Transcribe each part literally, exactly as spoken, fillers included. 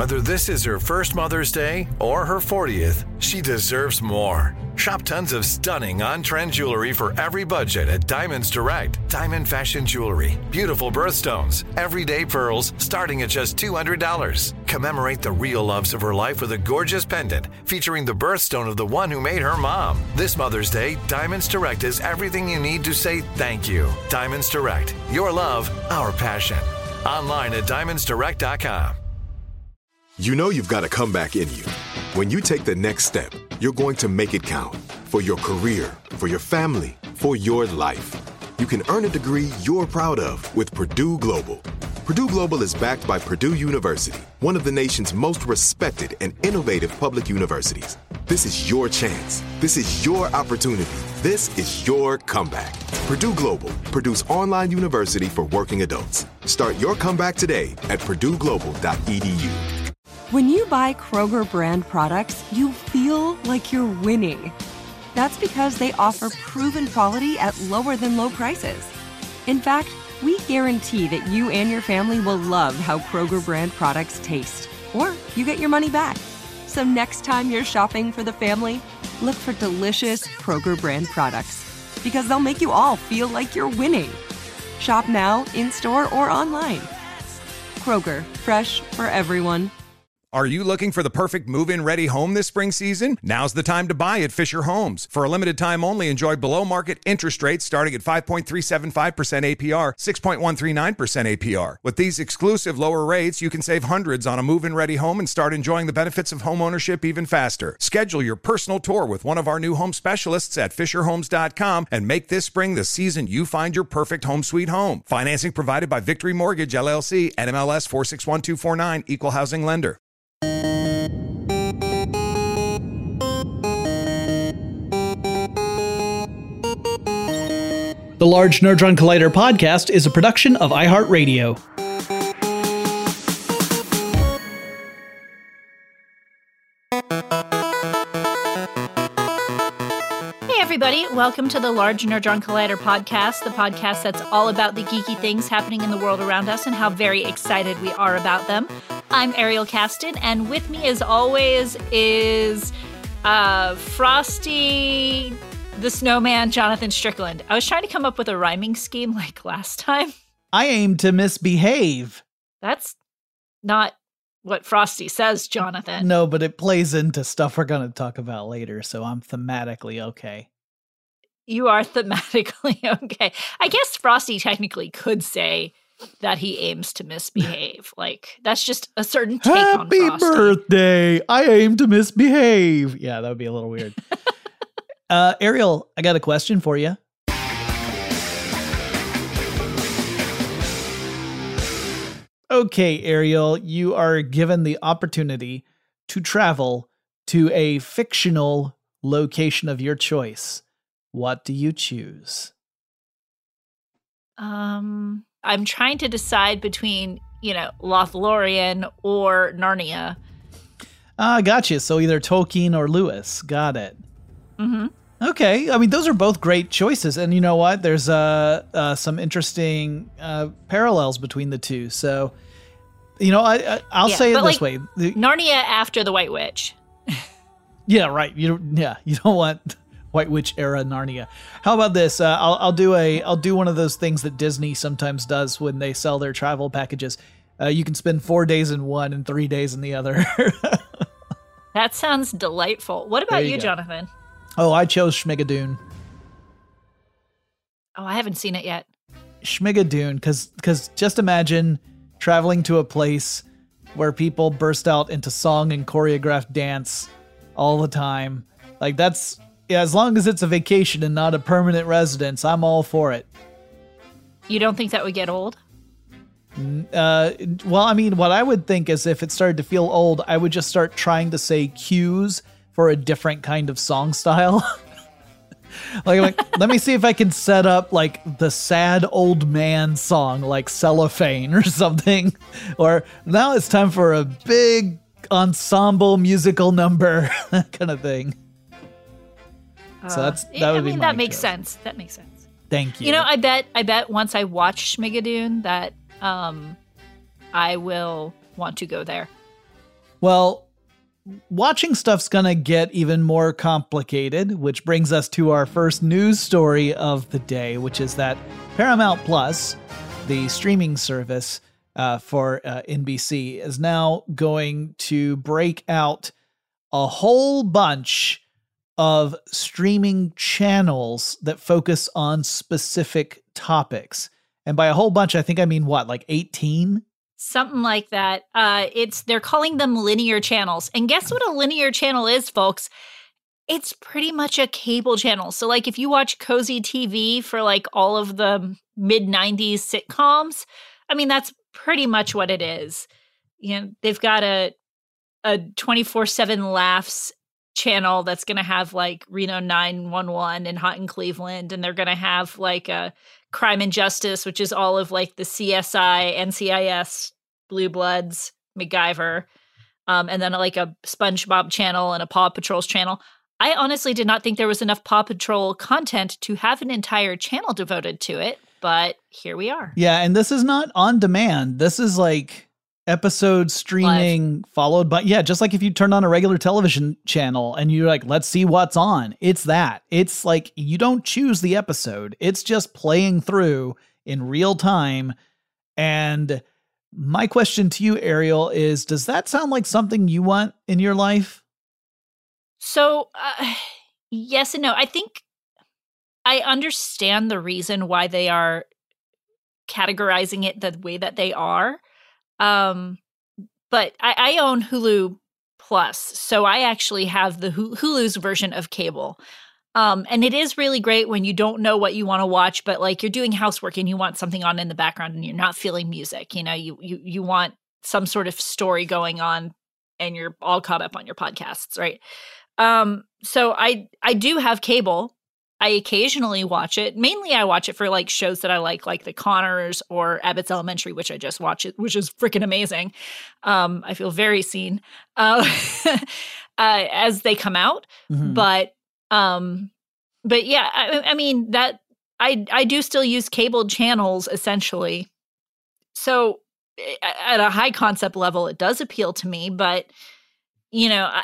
Whether this is her first Mother's Day or her fortieth, she deserves more. Shop tons of stunning on-trend jewelry for every budget at Diamonds Direct. Diamond fashion jewelry, beautiful birthstones, everyday pearls starting at just two hundred dollars. Commemorate the real loves of her life with a gorgeous pendant featuring the birthstone of the one who made her mom. This Mother's Day, Diamonds Direct is everything you need to say thank you. Diamonds Direct, your love, our passion. Online at diamonds direct dot com. You know you've got a comeback in you. When you take the next step, you're going to make it count. For your career, for your family, for your life. You can earn a degree you're proud of with Purdue Global. Purdue Global is backed by Purdue University, one of the nation's most respected and innovative public universities. This is your chance. This is your opportunity. This is your comeback. Purdue Global, Purdue's online university for working adults. Start your comeback today at purdue global dot e d u. When you buy Kroger brand products, you feel like you're winning. That's because they offer proven quality at lower than low prices. In fact, we guarantee that you and your family will love how Kroger brand products taste, or you get your money back. So next time you're shopping for the family, look for delicious Kroger brand products, because they'll make you all feel like you're winning. Shop now, in-store, or online. Kroger, fresh for everyone. Are you looking for the perfect move-in ready home this spring season? Now's the time to buy at Fisher Homes. For a limited time only, enjoy below-market interest rates starting at five point three seven five percent A P R, six point one three nine percent A P R. With these exclusive lower rates, you can save hundreds on a move-in ready home and start enjoying the benefits of home ownership even faster. Schedule your personal tour with one of our new home specialists at fisher homes dot com and make this spring the season you find your perfect home sweet home. Financing provided by Victory Mortgage, L L C, N M L S four six one two four nine, Equal Housing Lender. The Large Nerdron Collider podcast is a production of iHeartRadio. Hey everybody, welcome to the Large Nerdron Collider podcast, the podcast that's all about the geeky things happening in the world around us and how very excited we are about them. I'm Ariel Caston, and with me as always is uh, Frosty the Snowman, Jonathan Strickland. I was trying to come up with a rhyming scheme like last time. I aim to misbehave. That's not what Frosty says, Jonathan. No, but it plays into stuff we're going to talk about later, so I'm thematically okay. You are thematically okay. I guess Frosty technically could say that he aims to misbehave. Like, that's just a certain take Happy on Frosty. Happy birthday! I aim to misbehave. Yeah, that would be a little weird. uh, Ariel, I got a question for you. Okay, Ariel, you are given the opportunity to travel to a fictional location of your choice. What do you choose? Um, I'm trying to decide between, you know, Lothlorien or Narnia. Ah, gotcha. So either Tolkien or Lewis. Got it. Mm-hmm. Okay. I mean, those are both great choices. And you know what? There's uh, uh, some interesting uh, parallels between the two. So, you know, I, I, I'll yeah, say it this like, way. The, Narnia after the White Witch. yeah, right. You don't, yeah, you don't want White Witch era Narnia. How about this? Uh, I'll, I'll do a I'll do one of those things that Disney sometimes does when they sell their travel packages. Uh, you can spend four days in one and three days in the other. That sounds delightful. What about you you, go. Jonathan? Oh, I chose Schmigadoon. Oh, I haven't seen it yet. Schmigadoon, because because just imagine traveling to a place where people burst out into song and choreographed dance all the time. Like that's yeah, as long as it's a vacation and not a permanent residence, I'm all for it. You don't think that would get old? Uh, well, I mean, what I would think is if it started to feel old, I would just start trying to say cues for a different kind of song style. like, like let me see if I can set up like the sad old man song, like Cellophane or something. Or now it's time for a big ensemble musical number, that kind of thing. Uh, so that's that I would mean, be my that makes choice. sense. That makes sense. Thank you. You know, I bet I bet once I watch Schmigadoon that um, I will want to go there. Well, watching stuff's gonna get even more complicated, which brings us to our first news story of the day, which is that Paramount Plus, the streaming service uh, for uh, N B C, is now going to break out a whole bunch of streaming channels that focus on specific topics. And by a whole bunch, I think I mean what, like eighteen? Something like that. Uh, it's they're calling them linear channels. And guess what a linear channel is, folks? It's pretty much a cable channel. So like if you watch Cozy T V for like all of the mid nineties sitcoms, I mean, that's pretty much what it is. You know, they've got a a twenty-four seven Laughs channel that's going to have like Reno nine one one and Hot in Cleveland. And they're going to have like a Crime and Justice, which is all of like the C S I, N C I S, Blue Bloods, MacGyver, um, and then like a SpongeBob channel and a Paw Patrol's channel. I honestly did not think there was enough Paw Patrol content to have an entire channel devoted to it, but here we are. Yeah, and this is not on demand. This is like episode streaming Live. Followed by, yeah, just like if you turn on a regular television channel and you're like, let's see what's on. It's that. It's like you don't choose the episode. It's just playing through in real time. And my question to you, Ariel, is does that sound like something you want in your life? So, uh, yes and no. I think I understand the reason why they are categorizing it the way that they are. Um, but I, I own Hulu Plus, so I actually have the Hulu's version of cable. Um, and it is really great when you don't know what you want to watch, but like you're doing housework and you want something on in the background and you're not feeling music. You know, you you you want some sort of story going on and you're all caught up on your podcasts, right? Um, so I I do have cable. I occasionally watch it. Mainly I watch it for like shows that I like, like The Conners or Abbott's Elementary, which I just watched, it, which is freaking amazing. Um, I feel very seen uh, uh, as they come out. Mm-hmm. But um, but yeah, I, I mean, that I, I do still use cable channels essentially. So at a high concept level, it does appeal to me. But, you know, I,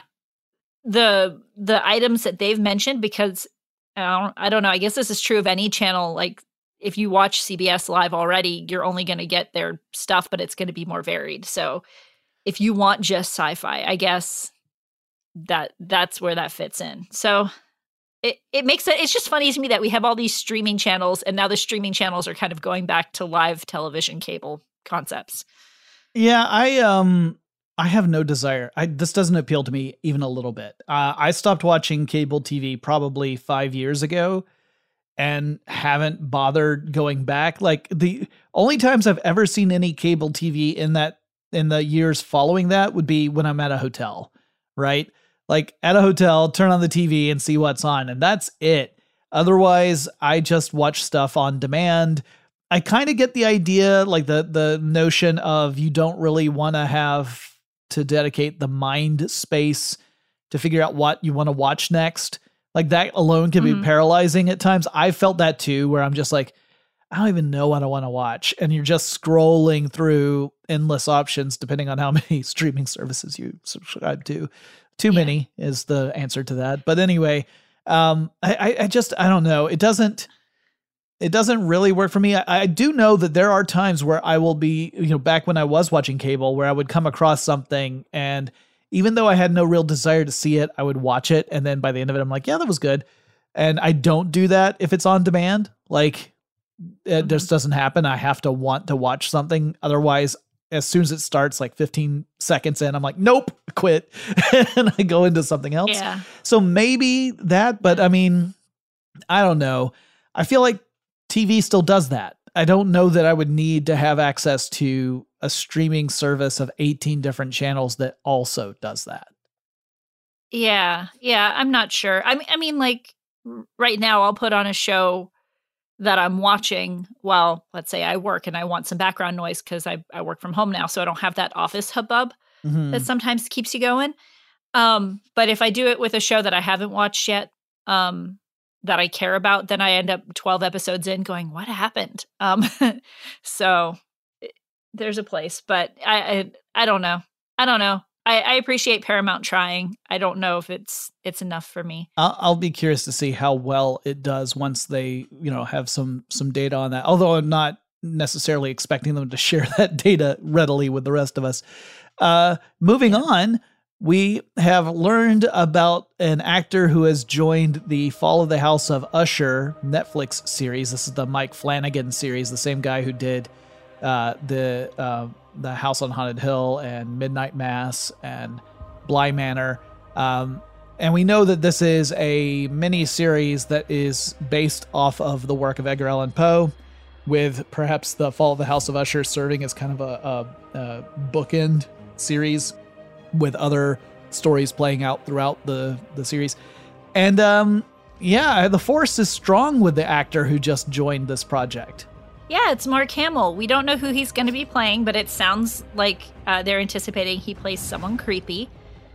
the the items that they've mentioned, because I don't, I don't know. I guess this is true of any channel. Like if you watch C B S Live already, you're only going to get their stuff, but it's going to be more varied. So if you want just sci-fi, I guess that that's where that fits in. So it, it makes it, it's just funny to me that we have all these streaming channels and now the streaming channels are kind of going back to live television cable concepts. Yeah. I, um, I have no desire. I, this doesn't appeal to me even a little bit. Uh, I stopped watching cable T V probably five years ago and haven't bothered going back. Like the only times I've ever seen any cable T V in that, in the years following that would be when I'm at a hotel, right? Like at a hotel, turn on the T V and see what's on. And that's it. Otherwise, I just watch stuff on demand. I kind of get the idea, like the, the notion of you don't really want to have to dedicate the mind space to figure out what you want to watch next. Like that alone can mm-hmm. be paralyzing at times. I felt that too, where I'm just like, I don't even know what I want to watch. And you're just scrolling through endless options, depending on how many streaming services you subscribe to. Too yeah. many is the answer to that. But anyway, um, I, I just, I don't know. It doesn't, It doesn't really work for me. I, I do know that there are times where I will be, you know, back when I was watching cable, where I would come across something and even though I had no real desire to see it, I would watch it. And then by the end of it, I'm like, yeah, that was good. And I don't do that if it's on demand. Like it mm-hmm. just doesn't happen. I have to want to watch something. Otherwise, as soon as it starts, like fifteen seconds in, I'm like, nope, quit. And I go into something else. Yeah. So maybe that, but I mean, I don't know. I feel like T V still does that. I don't know that I would need to have access to a streaming service of eighteen different channels that also does that. Yeah. Yeah. I'm not sure. I mean, I mean, like right now I'll put on a show that I'm watching while, let's say I work and I want some background noise because I, I work from home now. So I don't have that office hubbub mm-hmm. that sometimes keeps you going. Um, but if I do it with a show that I haven't watched yet, um, that I care about, then I end up twelve episodes in going, what happened? Um, so there's a place, but I, I, I don't know. I don't know. I, I appreciate Paramount trying. I don't know if it's it's enough for me. I'll, I'll be curious to see how well it does once they, you know, have some some data on that. Although I'm not necessarily expecting them to share that data readily with the rest of us. Uh, moving on, we have learned about an actor who has joined the Fall of the House of Usher Netflix series. This is the Mike Flanagan series, the same guy who did uh, the uh, the House on Haunted Hill and Midnight Mass and Bly Manor. Um, and we know that this is a mini series that is based off of the work of Edgar Allan Poe, with perhaps the Fall of the House of Usher serving as kind of a, a, a bookend series with other stories playing out throughout the, the series. And um, yeah, the force is strong with the actor who just joined this project. Yeah, it's Mark Hamill. We don't know who he's going to be playing, but it sounds like uh, they're anticipating he plays someone creepy.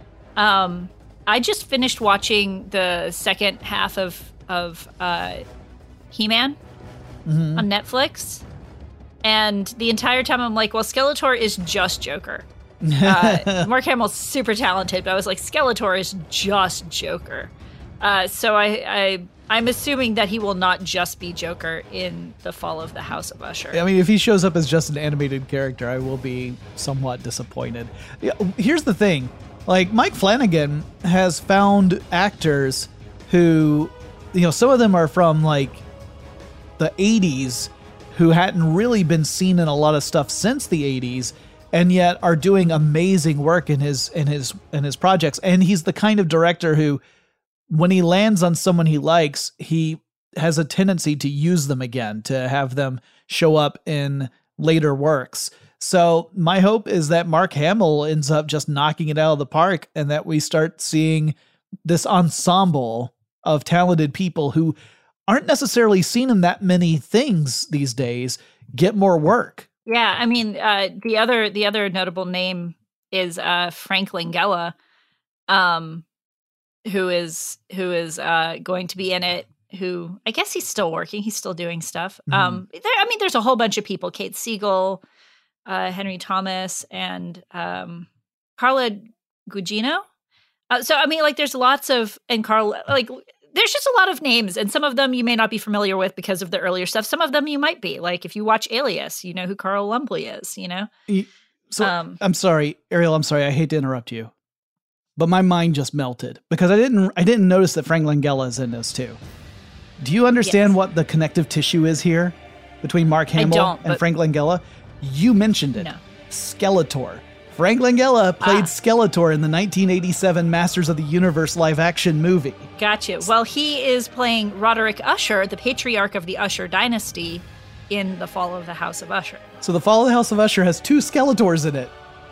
Um, I just finished watching the second half of, of uh, He-Man mm-hmm. on Netflix. And the entire time I'm like, well, Skeletor is just Joker. uh, Mark Hamill's super talented, but I was like, Skeletor is just Joker. Uh, so I, I, I'm assuming that he will not just be Joker in the Fall of the House of Usher. I mean, if he shows up as just an animated character, I will be somewhat disappointed. Yeah, here's the thing. Like, Mike Flanagan has found actors who, you know, some of them are from, like, the eighties who hadn't really been seen in a lot of stuff since the eighties, and yet are doing amazing work in his in his in his projects. And he's the kind of director who, when he lands on someone he likes, he has a tendency to use them again, to have them show up in later works. So my hope is that Mark Hamill ends up just knocking it out of the park, and that we start seeing this ensemble of talented people who aren't necessarily seen in that many things these days get more work. Yeah, I mean, uh, the other the other notable name is uh, Frank Langella, um, who is who is uh, going to be in it. Who I guess he's still working. He's still doing stuff. Mm-hmm. Um, there, I mean, there's a whole bunch of people: Kate Siegel, uh, Henry Thomas, and um, Carla Gugino. Uh, so I mean, like, there's lots of and Carla like. There's just a lot of names, and some of them you may not be familiar with because of the earlier stuff. Some of them you might be. Like, if you watch Alias, you know who Carl Lumbly is, you know? So, um, I'm sorry, Ariel, I'm sorry. I hate to interrupt you, but my mind just melted because I didn't I didn't notice that Frank Langella is in this too. Do you understand yes. what the connective tissue is here between Mark Hamill and Frank Langella? You mentioned it. No. Skeletor. Frank Langella played ah. Skeletor in the nineteen eighty-seven Masters of the Universe live-action movie. Gotcha. Well, he is playing Roderick Usher, the patriarch of the Usher dynasty, in the Fall of the House of Usher. So the Fall of the House of Usher has two Skeletors in it.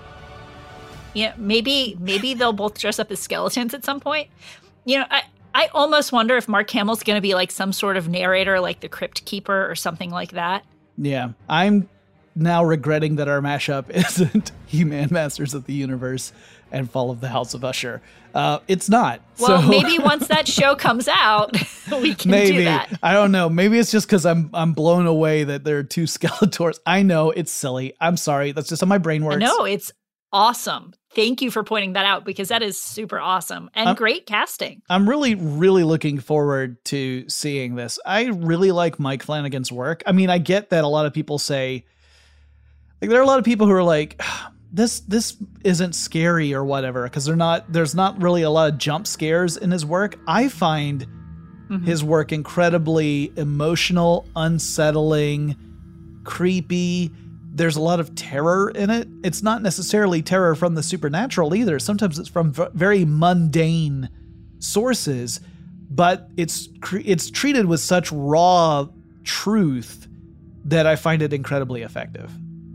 Yeah, maybe maybe they'll both dress up as skeletons at some point. You know, I, I almost wonder if Mark Hamill's going to be like some sort of narrator, like the Crypt Keeper or something like that. Yeah, I'm now regretting that our mashup isn't He-Man Masters of the Universe and Fall of the House of Usher. Uh, it's not. Well, so. Maybe once that show comes out, we can maybe. do that. I don't know. Maybe it's just because I'm I'm blown away that there are two Skeletors. I know, it's silly. I'm sorry. That's just how my brain works. No, it's awesome. Thank you for pointing that out, because that is super awesome and I'm, great casting. I'm really, really looking forward to seeing this. I really like Mike Flanagan's work. I mean, I get that a lot of people say, like, there are a lot of people who are like, this this isn't scary or whatever, because they're not. There's not really a lot of jump scares in his work. I find mm-hmm. his work incredibly emotional, unsettling, creepy. There's a lot of terror in it. It's not necessarily terror from the supernatural either. Sometimes it's from v- very mundane sources, but it's it's treated with such raw truth that I find it incredibly effective.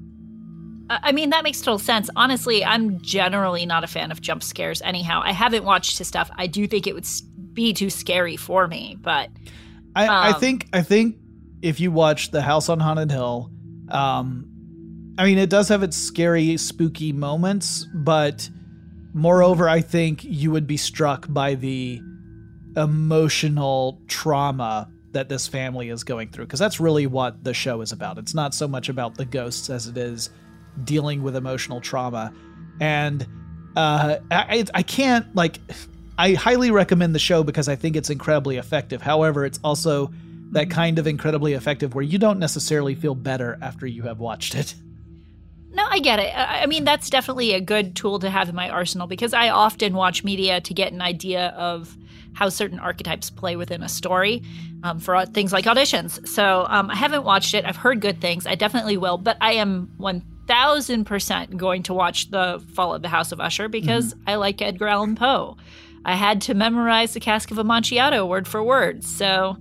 I mean, that makes total sense. Honestly, I'm generally not a fan of jump scares anyhow. I haven't watched his stuff. I do think it would be too scary for me, but I, um, I think I think if you watch The House on Haunted Hill, um, I mean, it does have its scary, spooky moments, but moreover, I think you would be struck by the emotional trauma that this family is going through, because that's really what the show is about. It's not so much about the ghosts as it is dealing with emotional trauma. And Uh, I, I can't, like, I highly recommend the show because I think it's incredibly effective. However, it's also that kind of incredibly effective where you don't necessarily feel better after you have watched it. No, I get it. I mean, that's definitely a good tool to have in my arsenal because I often watch media to get an idea of how certain archetypes play within a story um, for things like auditions. So um, I haven't watched it. I've heard good things. I definitely will. But I am one thousand percent going to watch The Fall of the House of Usher because mm-hmm. I like Edgar Allan Poe. I had to memorize The Cask of Amontillado word for word. So...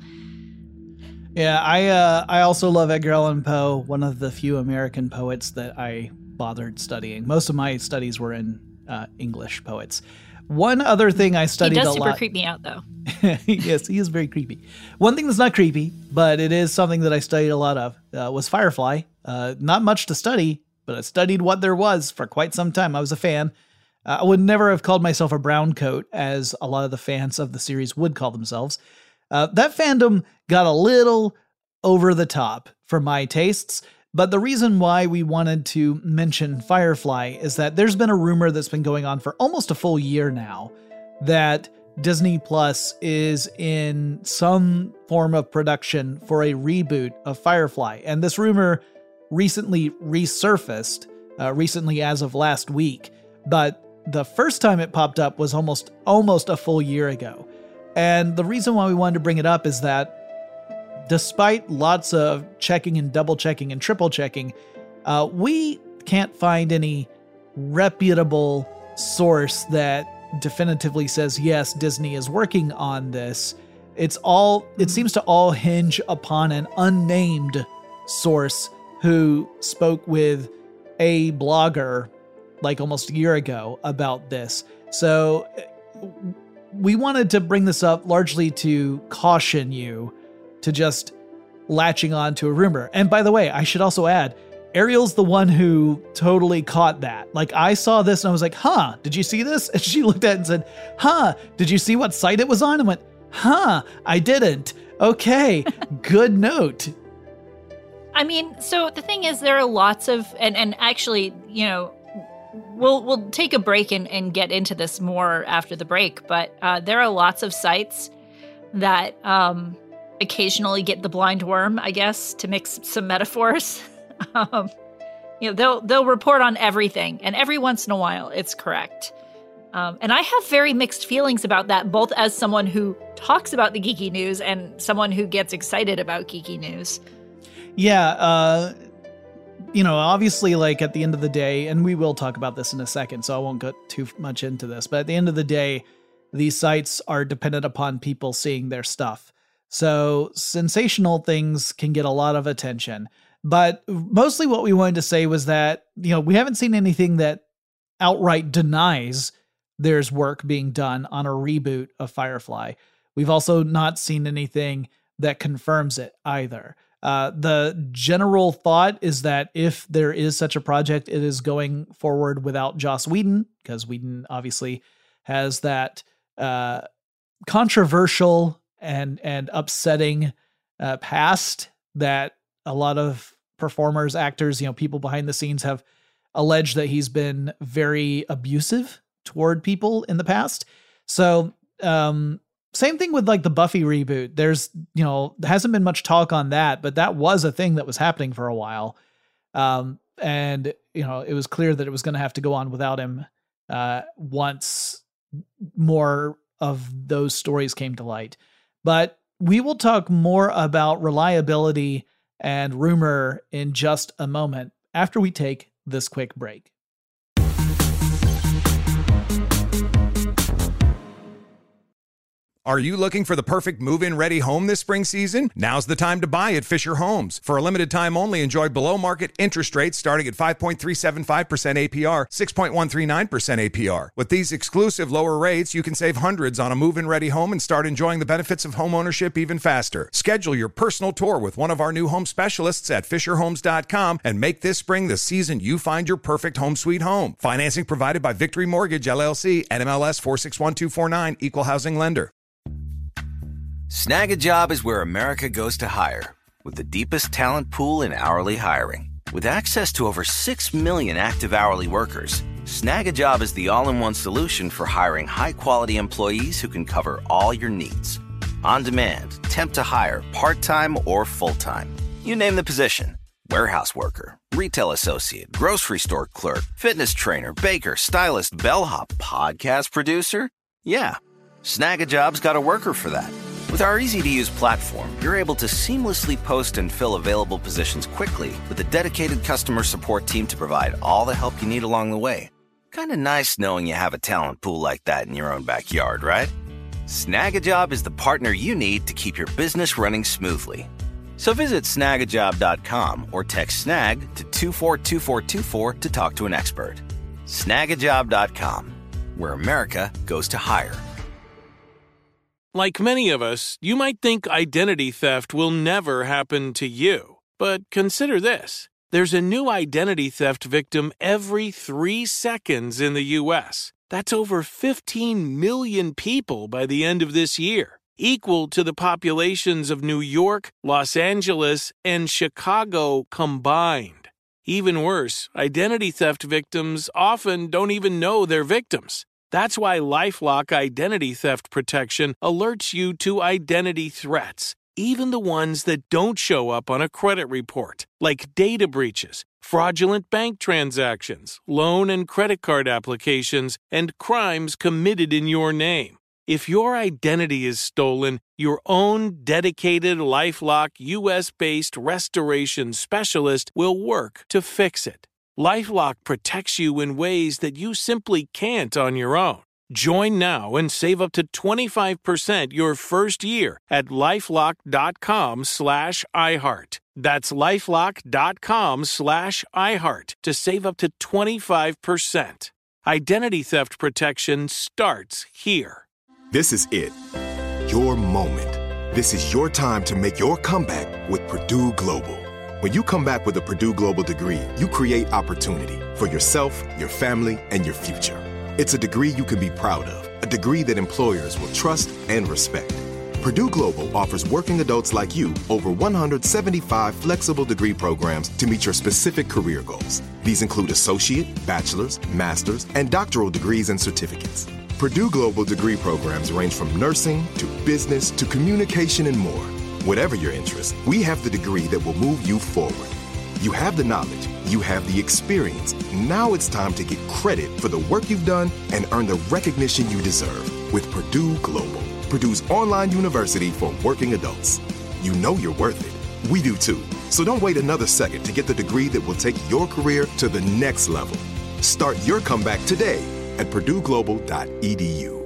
Yeah, I uh, I also love Edgar Allan Poe, one of the few American poets that I bothered studying. Most of my studies were in uh, English poets. One other thing I studied a lot... He does super creep me out, though. Yes, he is very creepy. One thing that's not creepy, but it is something that I studied a lot of, uh, was Firefly. Uh, not much to study, but I studied what there was for quite some time. I was a fan. Uh, I would never have called myself a brown coat, as a lot of the fans of the series would call themselves. Uh, that fandom got a little over the top for my tastes, but the reason why we wanted to mention Firefly is that there's been a rumor that's been going on for almost a full year now that Disney Plus is in some form of production for a reboot of Firefly. And this rumor recently resurfaced, uh, recently as of last week, but the first time it popped up was almost almost a full year ago. And the reason why we wanted to bring it up is that despite lots of checking and double checking and triple checking, uh, we can't find any reputable source that definitively says, yes, Disney is working on this. It's all, it seems to all hinge upon an unnamed source who spoke with a blogger like almost a year ago about this. So we wanted to bring this up largely to caution you to just latching on to a rumor. And by the way, I should also add, Ariel's the one who totally caught that. Like, I saw this and I was like, huh, did you see this? And she looked at it and said, huh, did you see what site it was on? And went, huh, I didn't. Okay, good note. I mean, so the thing is, there are lots of, and, and actually, you know, We'll we'll take a break and, and get into this more after the break, but uh, there are lots of sites that um, occasionally get the blind worm, I guess, to mix some metaphors. um, you know, they'll they'll report on everything, and every once in a while, it's correct. Um, and I have very mixed feelings about that, both as someone who talks about the geeky news and someone who gets excited about geeky news. Yeah. Uh... You know, obviously, like at the end of the day, and we will talk about this in a second, so I won't go too much into this, but at the end of the day, these sites are dependent upon people seeing their stuff. So sensational things can get a lot of attention. But mostly what we wanted to say was that, you know, we haven't seen anything that outright denies there's work being done on a reboot of Firefly. We've also not seen anything that confirms it either. Uh, the general thought is that if there is such a project, it is going forward without Joss Whedon, because Whedon obviously has that uh, controversial and and upsetting uh, past that a lot of performers, actors, you know, people behind the scenes have alleged that he's been very abusive toward people in the past. So, um, same thing with like the Buffy reboot. There's, you know, there hasn't been much talk on that, but that was a thing that was happening for a while. Um, and, you know, it was clear that it was going to have to go on without him uh, once more of those stories came to light. But we will talk more about reliability and rumor in just a moment after we take this quick break. Are you looking for the perfect move-in ready home this spring season? Now's the time to buy at Fisher Homes. For a limited time only, enjoy below-market interest rates starting at five point three seven five percent A P R, six point one three nine percent A P R. With these exclusive lower rates, you can save hundreds on a move-in ready home and start enjoying the benefits of home ownership even faster. Schedule your personal tour with one of our new home specialists at fisher homes dot com and make this spring the season you find your perfect home sweet home. Financing provided by Victory Mortgage, L L C, N M L S four six one two four nine, Equal Housing Lender. Snag a Job is where America goes to hire, with the deepest talent pool in hourly hiring. With access to over six million active hourly workers, Snag a Job is the all-in-one solution for hiring high-quality employees who can cover all your needs. On demand, temp to hire, part-time or full-time. You name the position. Warehouse worker, retail associate, grocery store clerk, fitness trainer, baker, stylist, bellhop, podcast producer. Yeah, Snag a Job's got a worker for that. With our easy-to-use platform, you're able to seamlessly post and fill available positions quickly with a dedicated customer support team to provide all the help you need along the way. Kind of nice knowing you have a talent pool like that in your own backyard, right? Snag a Job is the partner you need to keep your business running smoothly. So visit snag a job dot com or text snag to two four two four two four to talk to an expert. snag a job dot com, where America goes to hire. Like many of us, you might think identity theft will never happen to you. But consider this. There's a new identity theft victim every three seconds in the U S. That's over fifteen million people by the end of this year, equal to the populations of New York, Los Angeles, and Chicago combined. Even worse, identity theft victims often don't even know they're victims. That's why LifeLock Identity Theft Protection alerts you to identity threats, even the ones that don't show up on a credit report, like data breaches, fraudulent bank transactions, loan and credit card applications, and crimes committed in your name. If your identity is stolen, your own dedicated LifeLock U S-based restoration specialist will work to fix it. LifeLock protects you in ways that you simply can't on your own. Join now and save up to twenty-five percent your first year at LifeLock.com slash iHeart. That's LifeLock.com slash iHeart to save up to twenty-five percent. Identity theft protection starts here. This is it. Your moment. This is your time to make your comeback with Purdue Global. When you come back with a Purdue Global degree, you create opportunity for yourself, your family, and your future. It's a degree you can be proud of, a degree that employers will trust and respect. Purdue Global offers working adults like you over one hundred seventy-five flexible degree programs to meet your specific career goals. These include associate, bachelor's, master's, and doctoral degrees and certificates. Purdue Global degree programs range from nursing to business to communication and more. Whatever your interest, we have the degree that will move you forward. You have the knowledge, you have the experience. Now it's time to get credit for the work you've done and earn the recognition you deserve with Purdue Global, Purdue's online university for working adults. You know you're worth it. We do too. So don't wait another second to get the degree that will take your career to the next level. Start your comeback today at purdue global dot e d u.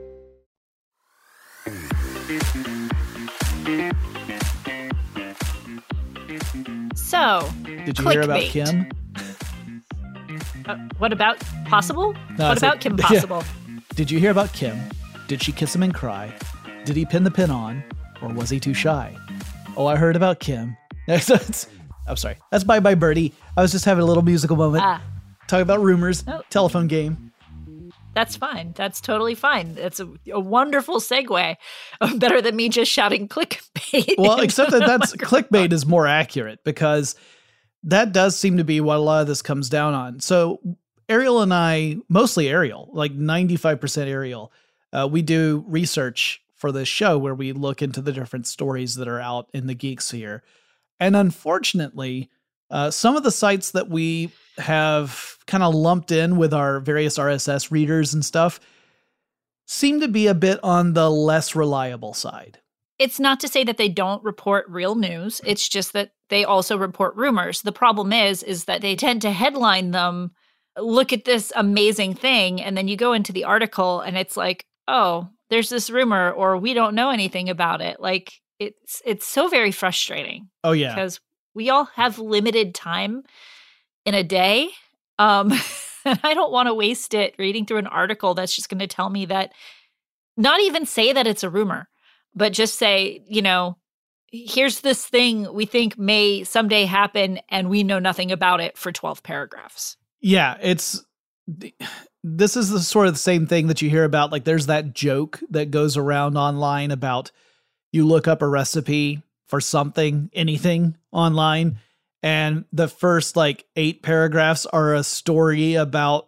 So, Did you clickbait. hear about Kim? Uh, what about Possible? No, what it's about like- Kim yeah. Possible? Did you hear about Kim? Did she kiss him and cry? Did he pin the pin on? Or was he too shy? Oh, I heard about Kim. That's- I'm sorry. That's Bye Bye Birdie. I was just having a little musical moment. Ah. Talking about rumors. Oh. Telephone game. That's fine. That's totally fine. That's a, a wonderful segue. Uh, Better than me just shouting clickbait. Well, into except that the that's microphone. clickbait is more accurate because that does seem to be what a lot of this comes down on. So Ariel and I, mostly Ariel, like ninety-five percent Ariel, uh, we do research for this show where we look into the different stories that are out in the geek sphere. And unfortunately, uh, some of the sites that we have kind of lumped in with our various R S S readers and stuff seem to be a bit on the less reliable side. It's not to say that they don't report real news. It's just that they also report rumors. The problem is, is that they tend to headline them, look at this amazing thing, and then you go into the article and it's like, oh, there's this rumor, or we don't know anything about it. Like, it's it's so very frustrating. Oh, yeah. Because we all have limited time in a day. Um, and I don't want to waste it reading through an article that's just going to tell me that, not even say that it's a rumor, but just say, you know, here's this thing we think may someday happen and we know nothing about it for twelve paragraphs. Yeah, it's this is the sort of the same thing that you hear about. Like, there's that joke that goes around online about you look up a recipe for something, anything online, and the first like eight paragraphs are a story about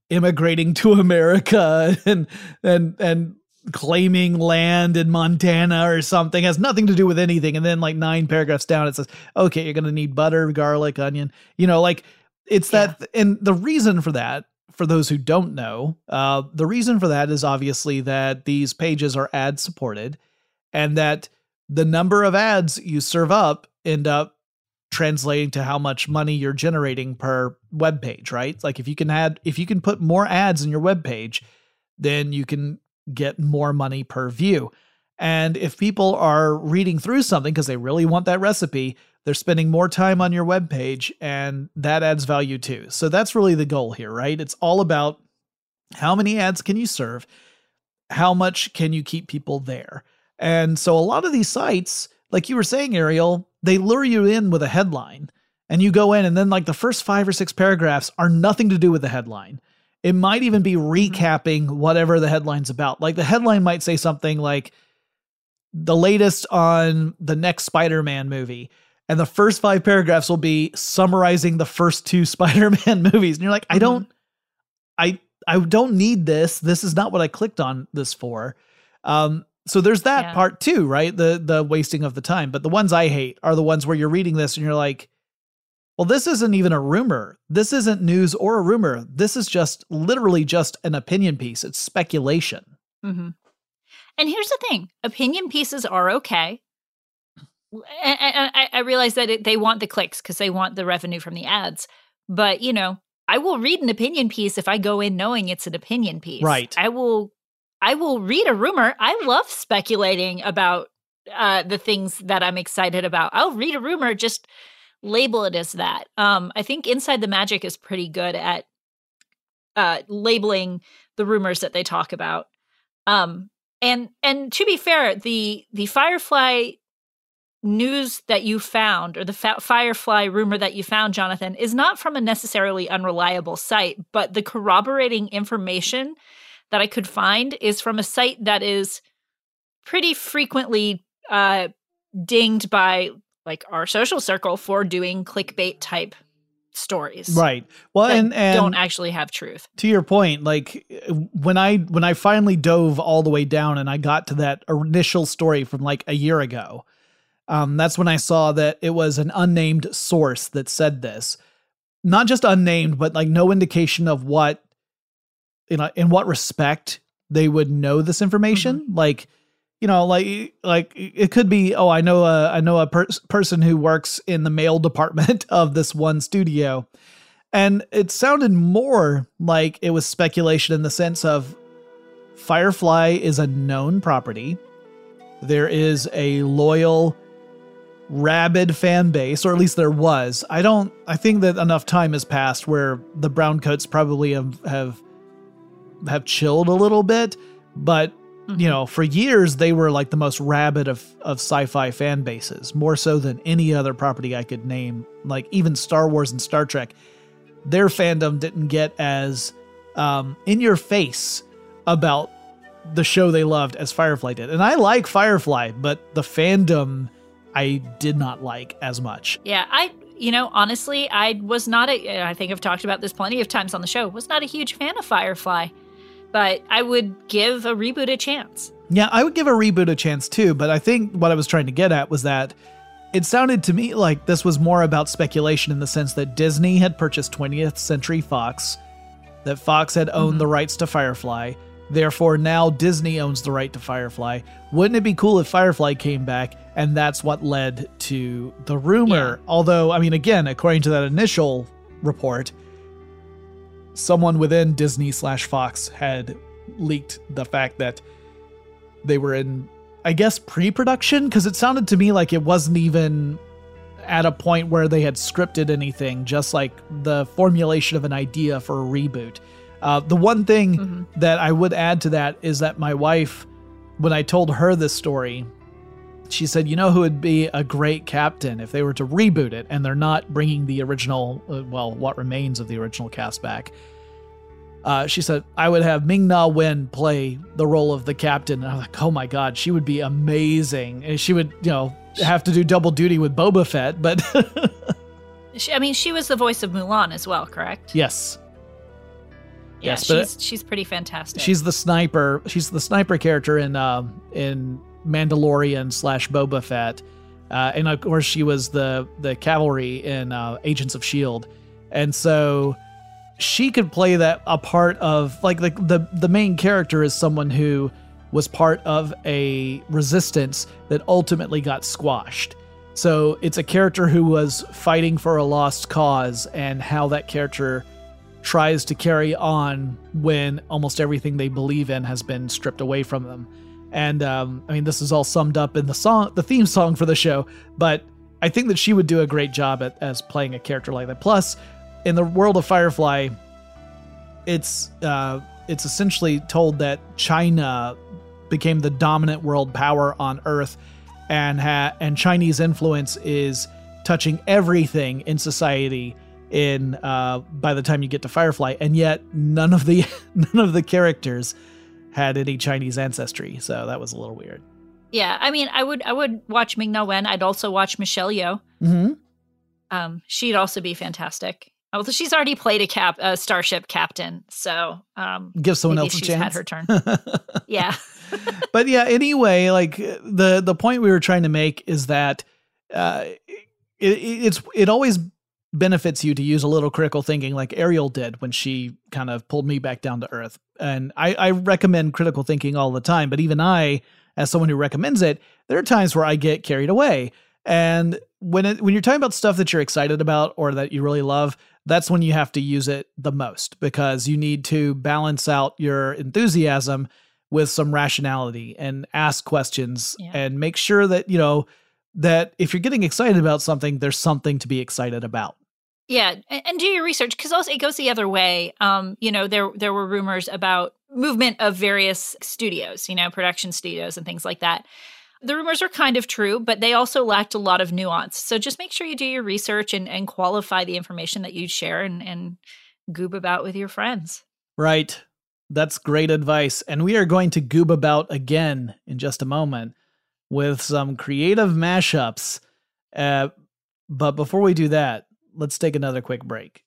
immigrating to America and and and claiming land in Montana or something. It has nothing to do with anything. And then like nine paragraphs down, it says, okay, you're going to need butter, garlic, onion, you know, like it's yeah. that. And the reason for that, for those who don't know, uh, the reason for that is obviously that these pages are ad supported and that the number of ads you serve up end up translating to how much money you're generating per web page, right? Like if you can add, if you can put more ads in your web page, then you can get more money per view. And if people are reading through something because they really want that recipe, they're spending more time on your web page, and that adds value too. So that's really the goal here, right? It's all about how many ads can you serve? How much can you keep people there? And so a lot of these sites, like you were saying, Ariel, they lure you in with a headline and you go in and then like the first five or six paragraphs are nothing to do with the headline. It might even be recapping whatever the headline's about. Like the headline might say something like the latest on the next Spider-Man movie. And the first five paragraphs will be summarizing the first two Spider-Man movies. And you're like, I don't, I, I don't need this. This is not what I clicked on this for. Um, so there's that yeah. part too, right? The, the wasting of the time. But the ones I hate are the ones where you're reading this and you're like, well, this isn't even a rumor. This isn't news or a rumor. This is just literally just an opinion piece. It's speculation. Mm-hmm. And here's the thing. Opinion pieces are okay. And, and I, I realize that it, they want the clicks because they want the revenue from the ads. But, you know, I will read an opinion piece if I go in knowing it's an opinion piece. Right. I will, I will read a rumor. I love speculating about uh, the things that I'm excited about. I'll read a rumor, just label it as that. Um, I think Inside the Magic is pretty good at uh, labeling the rumors that they talk about. Um, and and to be fair, the the Firefly news that you found, or the fa- Firefly rumor that you found, Jonathan, is not from a necessarily unreliable site, but the corroborating information that I could find is from a site that is pretty frequently uh, dinged by like our social circle for doing clickbait type stories. Right. Well, and, and don't actually have truth. To your point, like when I, when I finally dove all the way down and I got to that initial story from like a year ago, um, that's when I saw that it was an unnamed source that said this, not just unnamed, but like no indication of what, you know, in what respect they would know this information. Mm-hmm. Like, you know, like, like it could be, oh, I know a, I know a per- person who works in the mail department of this one studio. And it sounded more like it was speculation in the sense of Firefly is a known property. There is a loyal, rabid fan base, or at least there was. I don't, I think that enough time has passed where the Browncoats probably have, have, have chilled a little bit, but you know, for years, they were like the most rabid of, of sci-fi fan bases, more so than any other property I could name. Like even Star Wars and Star Trek, their fandom didn't get as um, in your face about the show they loved as Firefly did. And I like Firefly, but the fandom I did not like as much. Yeah, I, you know, honestly, I was not a, I think I've talked about this plenty of times on the show, was not a huge fan of Firefly. But I would give a reboot a chance. Yeah, I would give a reboot a chance too, but I think what I was trying to get at was that it sounded to me like this was more about speculation in the sense that Disney had purchased twentieth Century Fox, that Fox had owned mm-hmm. the rights to Firefly, therefore now Disney owns the right to Firefly. Wouldn't it be cool if Firefly came back? And that's what led to the rumor. Yeah. Although, I mean, again, according to that initial report, someone within Disney slash Fox had leaked the fact that they were in, I guess, pre-production, because it sounded to me like it wasn't even at a point where they had scripted anything, just like the formulation of an idea for a reboot. Uh, the one thing mm-hmm. that I would add to that is that my wife, when I told her this story, she said, you know who would be a great captain if they were to reboot it and they're not bringing the original, uh, well, what remains of the original cast back. Uh, she said, I would have Ming-Na Wen play the role of the captain. And I was like, oh my God, she would be amazing. And she would, you know, have to do double duty with Boba Fett, but... she, I mean, she was the voice of Mulan as well, correct? Yes. Yeah, Yes, but she's she's pretty fantastic. she's the sniper. She's the sniper character in uh, in Mandalorian slash Boba Fett, uh, and of course she was the the cavalry in uh, Agents of S H I E L D, and so she could play that a part of like the the the main character is someone who was part of a resistance that ultimately got squashed. So it's a character who was fighting for a lost cause, and how that character tries to carry on when almost everything they believe in has been stripped away from them. And um, I mean, this is all summed up in the song, the theme song for the show, but I think that she would do a great job at as playing a character like that. Plus, in the world of Firefly, it's uh, it's essentially told that China became the dominant world power on Earth, and ha- and Chinese influence is touching everything in society in uh by the time you get to Firefly, and yet none of the none of the characters had any Chinese ancestry, so that was a little weird. Yeah, I mean, I would I would watch Ming-Na Wen. I'd also watch Michelle Yeoh. Mm-hmm. Um, she'd also be fantastic. Although she's already played a cap a starship captain, so um, give someone maybe else a she's chance. had her turn. Yeah. But yeah, anyway, like the the point we were trying to make is that uh, it, it's it always benefits you to use a little critical thinking, like Ariel did when she kind of pulled me back down to earth. And I, I recommend critical thinking all the time, but even I, as someone who recommends it, there are times where I get carried away. And when it, when you're talking about stuff that you're excited about or that you really love, that's when you have to use it the most, because you need to balance out your enthusiasm with some rationality and ask questions Yeah. and make sure that, you know, that if you're getting excited about something, there's something to be excited about. Yeah, and, and do your research, because also it goes the other way. Um, you know, there there were rumors about movement of various studios, you know, production studios and things like that. The rumors are kind of true, but they also lacked a lot of nuance. So just make sure you do your research and, and qualify the information that you share and, and goob about with your friends. Right. That's great advice. And we are going to goob about again in just a moment with some creative mashups. Uh, but before we do that, let's take another quick break.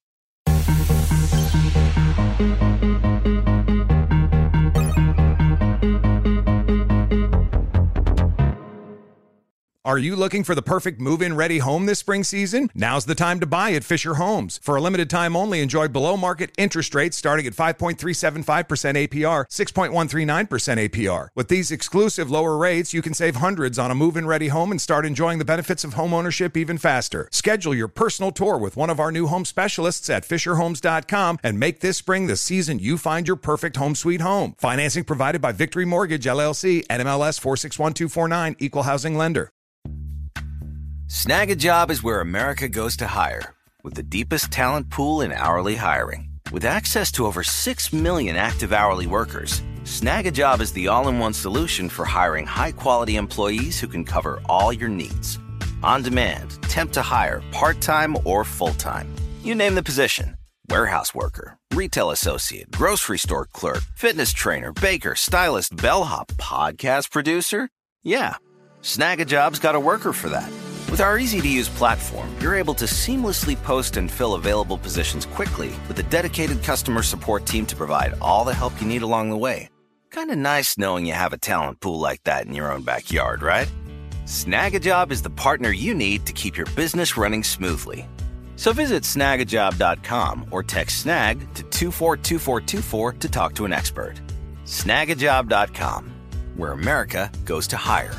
Are you looking for the perfect move-in ready home this spring season? Now's the time to buy at Fisher Homes. For a limited time only, enjoy below-market interest rates starting at five point three seven five percent A P R, six point one three nine percent A P R. With these exclusive lower rates, you can save hundreds on a move-in ready home and start enjoying the benefits of homeownership even faster. Schedule your personal tour with one of our new home specialists at fisher homes dot com and make this spring the season you find your perfect home sweet home. Financing provided by Victory Mortgage, L L C, N M L S four six one two four nine, Equal Housing Lender. Snag a Job is where America goes to hire, with the deepest talent pool in hourly hiring. With access to over six million active hourly workers, Snag a Job is the all-in-one solution for hiring high-quality employees who can cover all your needs. On demand, temp to hire, part-time or full-time. You name the position: warehouse worker, retail associate, grocery store clerk, fitness trainer, baker, stylist, bellhop, podcast producer. Yeah, Snag a Job's got a worker for that. With our easy-to-use platform, you're able to seamlessly post and fill available positions quickly with a dedicated customer support team to provide all the help you need along the way. Kind of nice knowing you have a talent pool like that in your own backyard, right? Snag a Job is the partner you need to keep your business running smoothly. So visit snag a job dot com or text SNAG to two four two four two four to talk to an expert. snag a job dot com, where America goes to hire.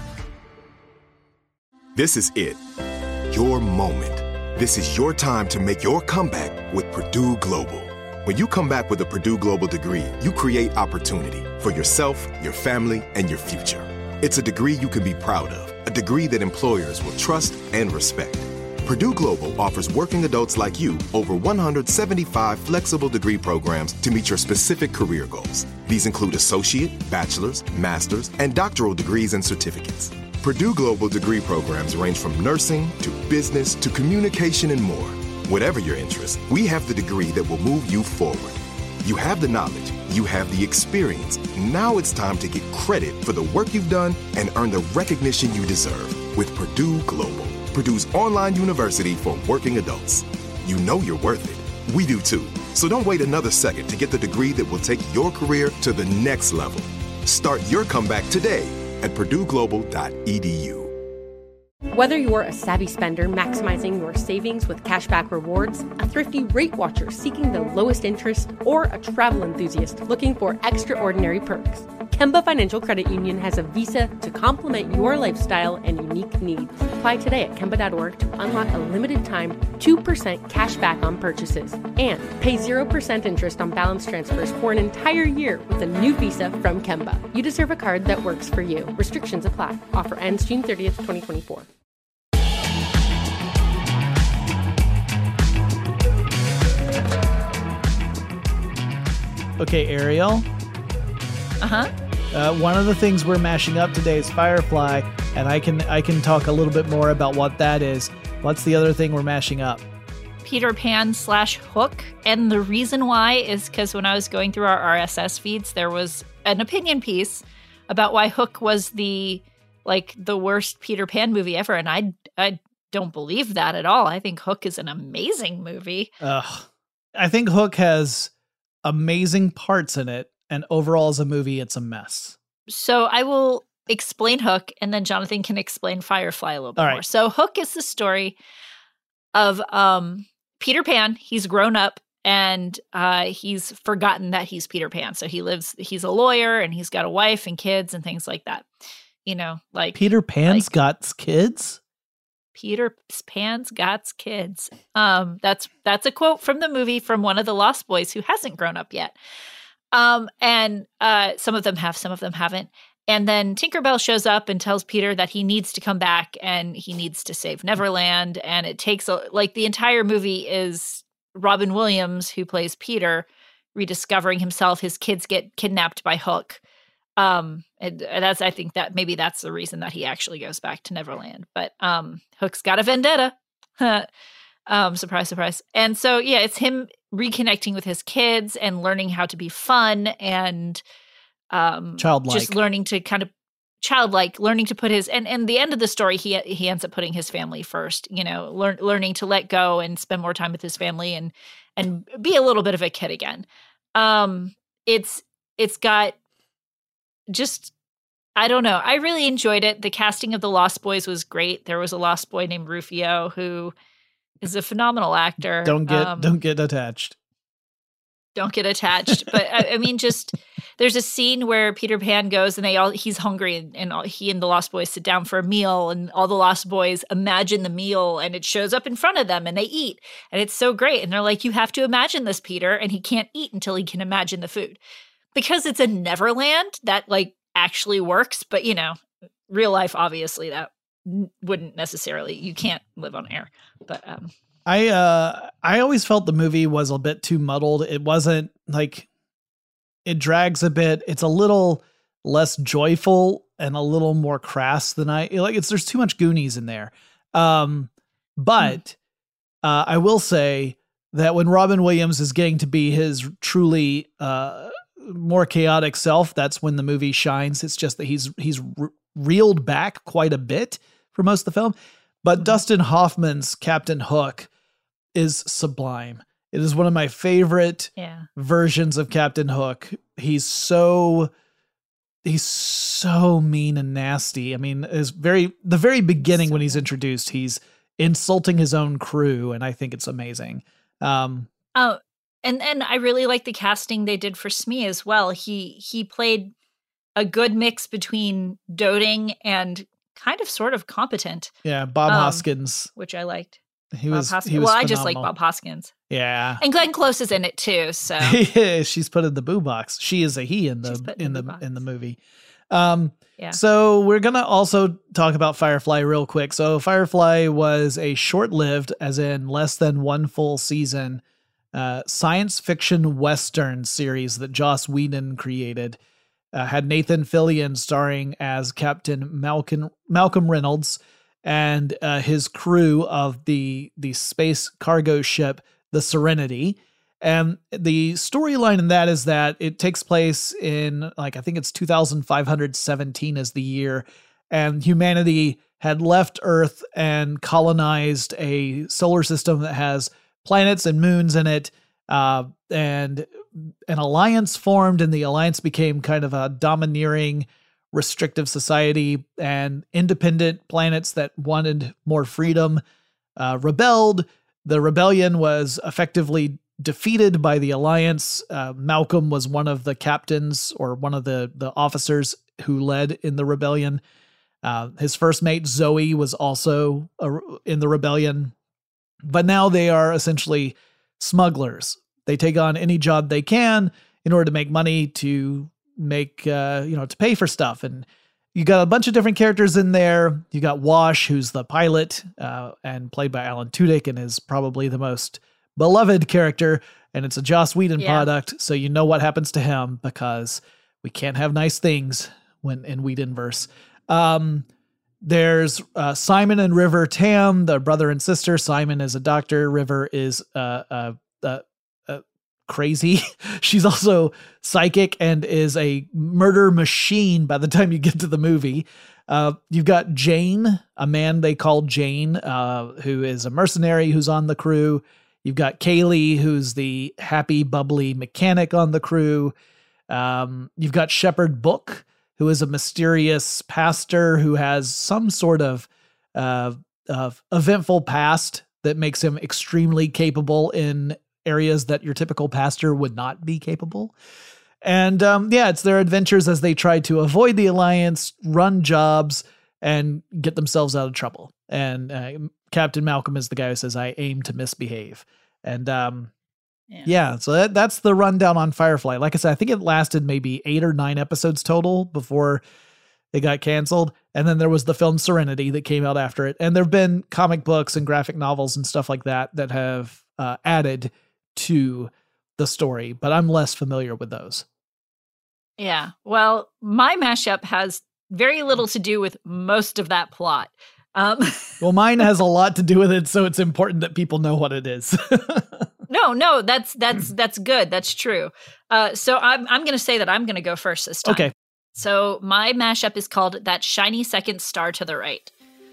This is it. Your moment. This is your time to make your comeback with Purdue Global. When you come back with a Purdue Global degree, you create opportunity for yourself, your family, and your future. It's a degree you can be proud of, a degree that employers will trust and respect. Purdue Global offers working adults like you over one hundred seventy-five flexible degree programs to meet your specific career goals. These include associate, bachelor's, master's, and doctoral degrees and certificates. Purdue Global degree programs range from nursing to business to communication and more. Whatever your interest, we have the degree that will move you forward. You have the knowledge, you have the experience. Now it's time to get credit for the work you've done and earn the recognition you deserve with Purdue Global, Purdue's online university for working adults. You know you're worth it. We do too. So don't wait another second to get the degree that will take your career to the next level. Start your comeback today at purdue global dot e d u. Whether you're a savvy spender maximizing your savings with cashback rewards, a thrifty rate watcher seeking the lowest interest, or a travel enthusiast looking for extraordinary perks, Kemba Financial Credit Union has a visa to complement your lifestyle and unique needs. Apply today at kemba dot org to unlock a limited-time two percent cash back on purchases and pay zero percent interest on balance transfers for an entire year with a new visa from Kemba. You deserve a card that works for you. Restrictions apply. Offer ends June thirtieth, twenty twenty-four. Okay, Ariel. Uh-huh. Uh, one of the things we're mashing up today is Firefly, and I can I can talk a little bit more about what that is. What's the other thing we're mashing up? Peter Pan slash Hook. And the reason why is because when I was going through our R S S feeds, there was an opinion piece about why Hook was the like the worst Peter Pan movie ever. And I, I don't believe that at all. I think Hook is an amazing movie. Ugh. I think Hook has amazing parts in it, and overall as a movie, it's a mess. So I will explain Hook, and then Jonathan can explain Firefly a little bit All right. more. So Hook is the story of um, Peter Pan. He's grown up, and uh, he's forgotten that he's Peter Pan. So he lives, he's a lawyer, and he's got a wife and kids and things like that. You know, like Peter Pan's like, got kids? Peter Pan's got kids. Um, that's that's a quote from the movie from one of the Lost Boys who hasn't grown up yet. Um, and uh, some of them have, some of them haven't. And then Tinkerbell shows up and tells Peter that he needs to come back and he needs to save Neverland. And it takes a, like the entire movie is Robin Williams, who plays Peter, rediscovering himself. His kids get kidnapped by Hook. Um, and that's, I think that maybe that's the reason that he actually goes back to Neverland. But um, Hook's got a vendetta. um, surprise, surprise. And so, yeah, it's him reconnecting with his kids and learning how to be fun and um, childlike. Just learning to kind of childlike, learning to put his and and the end of the story, he he ends up putting his family first. You know, learn learning to let go and spend more time with his family and and be a little bit of a kid again. Um, it's it's got just. I don't know. I really enjoyed it. The casting of the Lost Boys was great. There was a Lost Boy named Rufio who is a phenomenal actor. Don't get um, don't get attached. Don't get attached. But I, I mean, just there's a scene where Peter Pan goes and they all he's hungry and, and all, he and the Lost Boys sit down for a meal and all the Lost Boys imagine the meal and it shows up in front of them and they eat and it's so great. And they're like, you have to imagine this, Peter, and he can't eat until he can imagine the food because it's a Neverland that like actually works. But you know, real life, obviously that wouldn't necessarily, you can't live on air, but um I uh I always felt the movie was a bit too muddled. It wasn't like it drags a bit. It's a little less joyful and a little more crass than I like. It's there's too much Goonies in there. Um, but mm. uh, I will say that when Robin Williams is getting to be his truly uh more chaotic self, that's when the movie shines. It's just that he's he's re- reeled back quite a bit for most of the film. But Dustin Hoffman's Captain Hook is sublime. It is one of my favorite yeah. versions of Captain Hook. He's so he's so mean and nasty. I mean, is very the very beginning so when he's introduced, he's insulting his own crew, and I think it's amazing. Um, oh, and and I really like the casting they did for Smee as well. He he played a good mix between doting and kind of sort of competent. Yeah, Bob um, Hoskins, which I liked. He Bob was, Hoskins. he was well, phenomenal. I just like Bob Hoskins. Yeah, and Glenn Close is in it too. So yeah, she's put in the boo box. She is a he in the in, in the, the in the movie. Um, yeah. So we're gonna also talk about Firefly real quick. So Firefly was a short-lived, as in less than one full season, uh, science fiction western series that Joss Whedon created. Uh, had Nathan Fillion starring as Captain Malcolm Malcolm Reynolds and uh, his crew of the the space cargo ship, the Serenity. And the storyline in that is that it takes place in, like, I think it's two thousand five hundred seventeen is the year, and humanity had left Earth and colonized a solar system that has planets and moons in it. Uh, and an alliance formed, and the alliance became kind of a domineering, restrictive society, and independent planets that wanted more freedom uh, rebelled. The rebellion was effectively defeated by the alliance. Uh, Malcolm was one of the captains or one of the, the officers who led in the rebellion. Uh, his first mate, Zoe, was also a, in the rebellion. But now they are essentially smugglers. They take on any job they can in order to make money to make, uh, you know, to pay for stuff. And you got a bunch of different characters in there. You got Wash, who's the pilot, uh, and played by Alan Tudyk, and is probably the most beloved character. And it's a Joss Whedon Yeah. product, so you know what happens to him, because we can't have nice things when in Whedonverse. Um, there's uh, Simon and River Tam, the brother and sister. Simon is a doctor. River is uh, uh, uh, uh, crazy. She's also psychic and is a murder machine by the time you get to the movie. Uh, you've got Jane, a man they call Jane, uh, who is a mercenary who's on the crew. You've got Kaylee, who's the happy, bubbly mechanic on the crew. Um, you've got Shepherd Book, who is a mysterious pastor who has some sort of, uh, of eventful past that makes him extremely capable in areas that your typical pastor would not be capable. And um, yeah, it's their adventures as they try to avoid the alliance, run jobs, and get themselves out of trouble. And uh, Captain Malcolm is the guy who says, "I aim to misbehave." And um, yeah. yeah, so that, that's the rundown on Firefly. Like I said, I think it lasted maybe eight or nine episodes total before it got canceled. And then there was the film Serenity that came out after it. And there have been comic books and graphic novels and stuff like that that have uh, added to the story, but I'm less familiar with those. Yeah. Well, my mashup has very little to do with most of that plot. Um, well, mine has a lot to do with it, so it's important that people know what it is. no, no, that's that's that's good. That's true. Uh, so I'm I'm going to say that I'm going to go first this time. Okay. So my mashup is called That Shiny Second Star to the Right.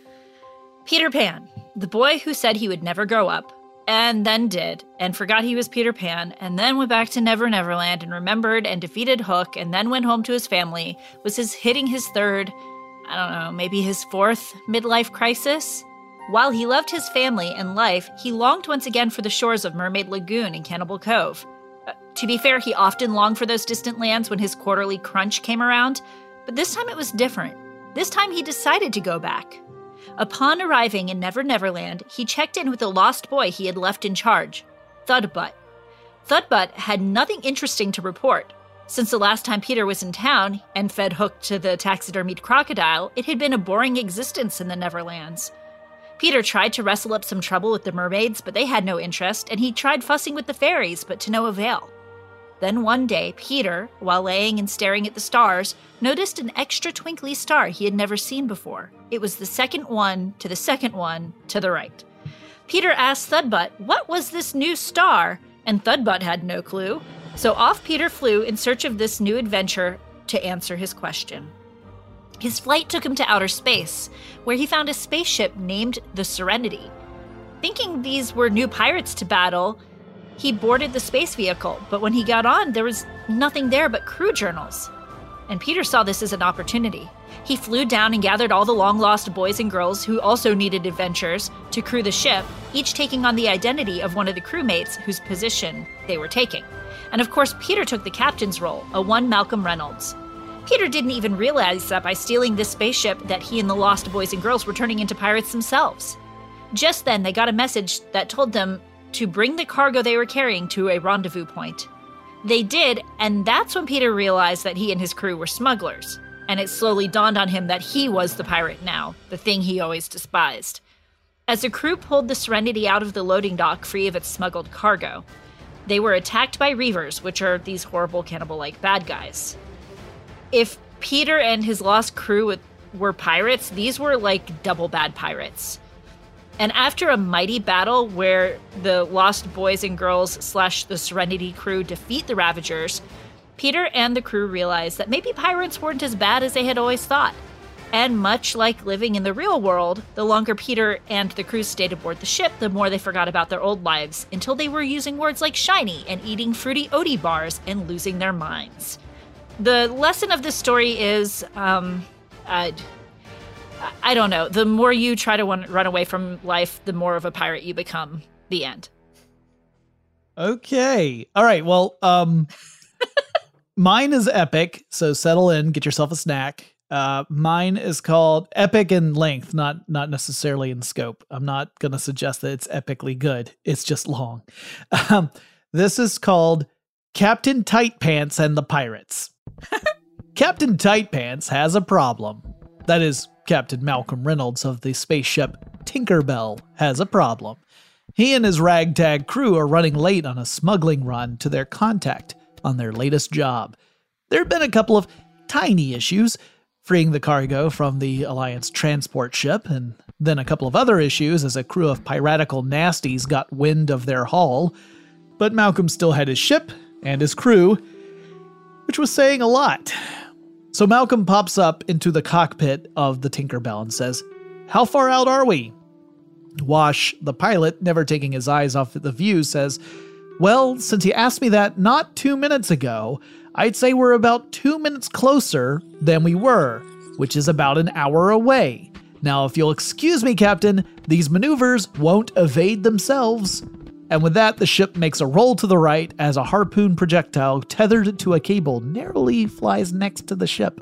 Peter Pan, the boy who said he would never grow up, and then did, and forgot he was Peter Pan, and then went back to Never Neverland and remembered and defeated Hook, and then went home to his family, was his hitting his third, I don't know, maybe his fourth midlife crisis? While he loved his family and life, he longed once again for the shores of Mermaid Lagoon and Cannibal Cove. Uh, to be fair, he often longed for those distant lands when his quarterly crunch came around, but this time it was different. This time he decided to go back. Upon arriving in Never Neverland, he checked in with the lost boy he had left in charge, Thudbutt. Thudbutt had nothing interesting to report. Since the last time Peter was in town and fed Hook to the taxidermied crocodile, it had been a boring existence in the Neverlands. Peter tried to wrestle up some trouble with the mermaids, but they had no interest, and he tried fussing with the fairies, but to no avail. Then one day, Peter, while laying and staring at the stars, noticed an extra twinkly star he had never seen before. It was the second one to the second one to the right. Peter asked Thudbutt, what was this new star? And Thudbutt had no clue. So off Peter flew in search of this new adventure to answer his question. His flight took him to outer space, where he found a spaceship named the Serenity. Thinking these were new pirates to battle, he boarded the space vehicle, but when he got on, there was nothing there but crew journals. And Peter saw this as an opportunity. He flew down and gathered all the long-lost boys and girls who also needed adventures to crew the ship, each taking on the identity of one of the crewmates whose position they were taking. And of course, Peter took the captain's role, a one Malcolm Reynolds. Peter didn't even realize that by stealing this spaceship that he and the lost boys and girls were turning into pirates themselves. Just then, they got a message that told them to bring the cargo they were carrying to a rendezvous point. They did, and that's when Peter realized that he and his crew were smugglers. And it slowly dawned on him that he was the pirate now, the thing he always despised. As the crew pulled the Serenity out of the loading dock free of its smuggled cargo, they were attacked by Reavers, which are these horrible cannibal-like bad guys. If Peter and his lost crew were pirates, these were like double bad pirates. And after a mighty battle where the lost boys and girls slash the Serenity crew defeat the Ravagers, Peter and the crew realized that maybe pirates weren't as bad as they had always thought. And much like living in the real world, the longer Peter and the crew stayed aboard the ship, the more they forgot about their old lives, until they were using words like shiny and eating Fruity Oaty bars and losing their minds. The lesson of this story is, um, uh, I don't know, the more you try to run away from life, the more of a pirate you become. The end. Okay. All right. Well, um, mine is epic, so settle in, get yourself a snack. Uh, mine is called epic in length, not not necessarily in scope. I'm not going to suggest that it's epically good. It's just long. Um, this is called Captain Tightpants and the Pirates. Captain Tightpants has a problem. That is, Captain Malcolm Reynolds of the spaceship Tinkerbell has a problem. He and his ragtag crew are running late on a smuggling run to their contact on their latest job. There have been a couple of tiny issues, freeing the cargo from the Alliance transport ship, and then a couple of other issues as a crew of piratical nasties got wind of their haul. But Malcolm still had his ship and his crew, which was saying a lot. So Malcolm pops up into the cockpit of the Tinkerbell and says, "How far out are we?" Wash, the pilot, never taking his eyes off the view, says, "Well, since you asked me that not two minutes ago, I'd say we're about two minutes closer than we were, which is about an hour away. Now, if you'll excuse me, Captain, these maneuvers won't evade themselves." And with that, the ship makes a roll to the right as a harpoon projectile tethered to a cable narrowly flies next to the ship.